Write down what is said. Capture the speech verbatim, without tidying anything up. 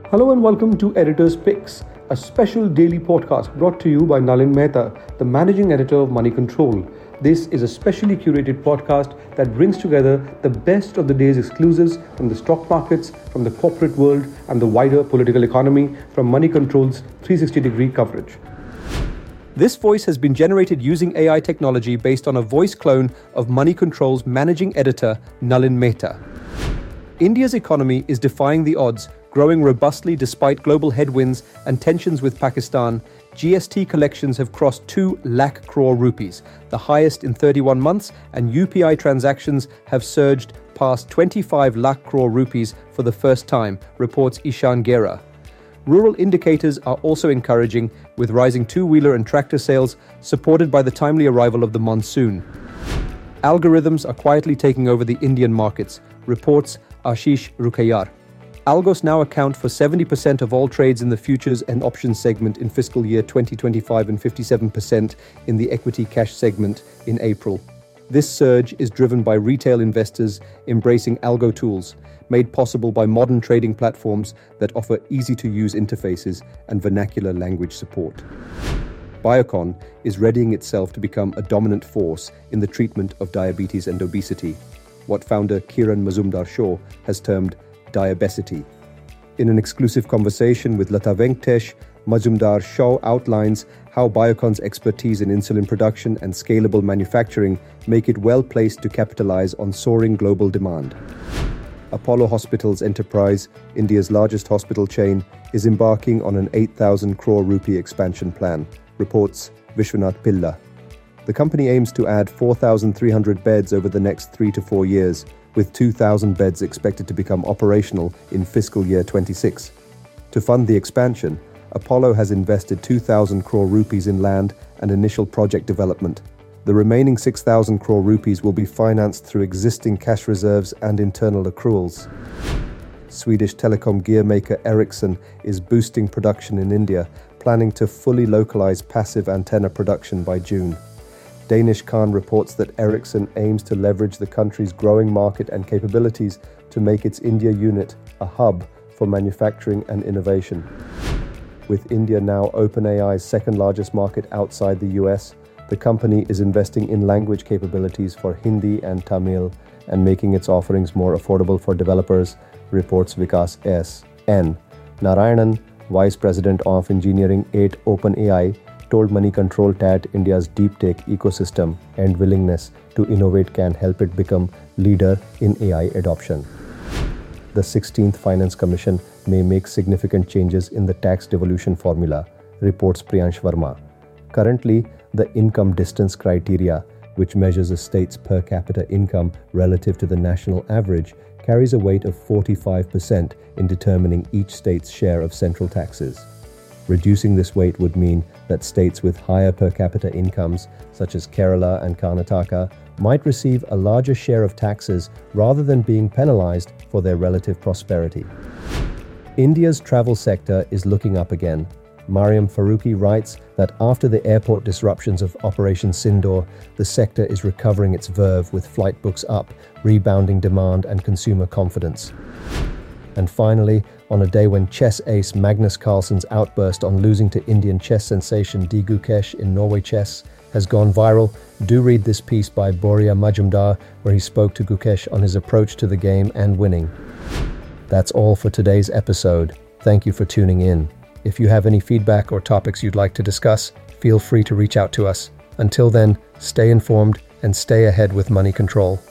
Hello and welcome to Editor's Picks, a special daily podcast brought to you by Nalin Mehta, the managing editor of Money Control. This is a specially curated podcast that brings together the best of the day's exclusives from the stock markets, from the corporate world, and the wider political economy from Money Control's three sixty degree coverage. This voice has been generated using A I technology based on a voice clone of Money Control's managing editor, Nalin Mehta. India's economy is defying the odds, growing robustly despite global headwinds and tensions with Pakistan. G S T collections have crossed two lakh crore rupees, the highest in thirty-one months, and U P I transactions have surged past twenty-five lakh crore rupees for the first time, reports Ishan Gera. Rural indicators are also encouraging, with rising two-wheeler and tractor sales supported by the timely arrival of the monsoon. Algorithms are quietly taking over the Indian markets, reports Ashish Rukayar. Algos now account for seventy percent of all trades in the futures and options segment in fiscal year twenty twenty-five and fifty-seven percent in the equity cash segment in April. This surge is driven by retail investors embracing algo tools, made possible by modern trading platforms that offer easy-to-use interfaces and vernacular language support. Biocon is readying itself to become a dominant force in the treatment of diabetes and obesity, what founder Kiran Mazumdar-Shaw has termed diabesity. In an exclusive conversation with Lata Venkatesh, Mazumdar-Shaw outlines how Biocon's expertise in insulin production and scalable manufacturing make it well placed to capitalize on soaring global demand. Apollo Hospitals Enterprise, India's largest hospital chain, is embarking on an eight thousand crore rupee expansion plan, reports Vishwanath Pilla. The company aims to add four thousand three hundred beds over the next three to four years, with two thousand beds expected to become operational in fiscal year twenty-six. To fund the expansion, Apollo has invested two thousand crore rupees in land and initial project development. The remaining six thousand crore rupees will be financed through existing cash reserves and internal accruals. Swedish telecom gear maker Ericsson is boosting production in India, planning to fully localize passive antenna production by June. Danish Khan reports that Ericsson aims to leverage the country's growing market and capabilities to make its India unit a hub for manufacturing and innovation. With India now OpenAI's second largest market outside the U S, the company is investing in language capabilities for Hindi and Tamil and making its offerings more affordable for developers, reports Vikas S. N. Narayanan, Vice President of Engineering at OpenAI, told Money Control that India's deep tech ecosystem and willingness to innovate can help it become leader in A I adoption. The sixteenth Finance Commission may make significant changes in the tax devolution formula, reports Priyansh Verma. Currently, the income distance criteria, which measures a state's per capita income relative to the national average, carries a weight of forty-five percent in determining each state's share of central taxes. Reducing this weight would mean that states with higher per capita incomes, such as Kerala and Karnataka, might receive a larger share of taxes rather than being penalized for their relative prosperity. India's travel sector is looking up again. Mariam Faruqi writes that after the airport disruptions of Operation Sindoor, the sector is recovering its verve with flight books up, rebounding demand and consumer confidence. And finally, on a day when chess ace Magnus Carlsen's outburst on losing to Indian chess sensation D. Gukesh in Norway Chess has gone viral, do read this piece by Boria Majumdar, where he spoke to Gukesh on his approach to the game and winning. That's all for today's episode. Thank you for tuning in. If you have any feedback or topics you'd like to discuss, feel free to reach out to us. Until then, stay informed and stay ahead with Money Control.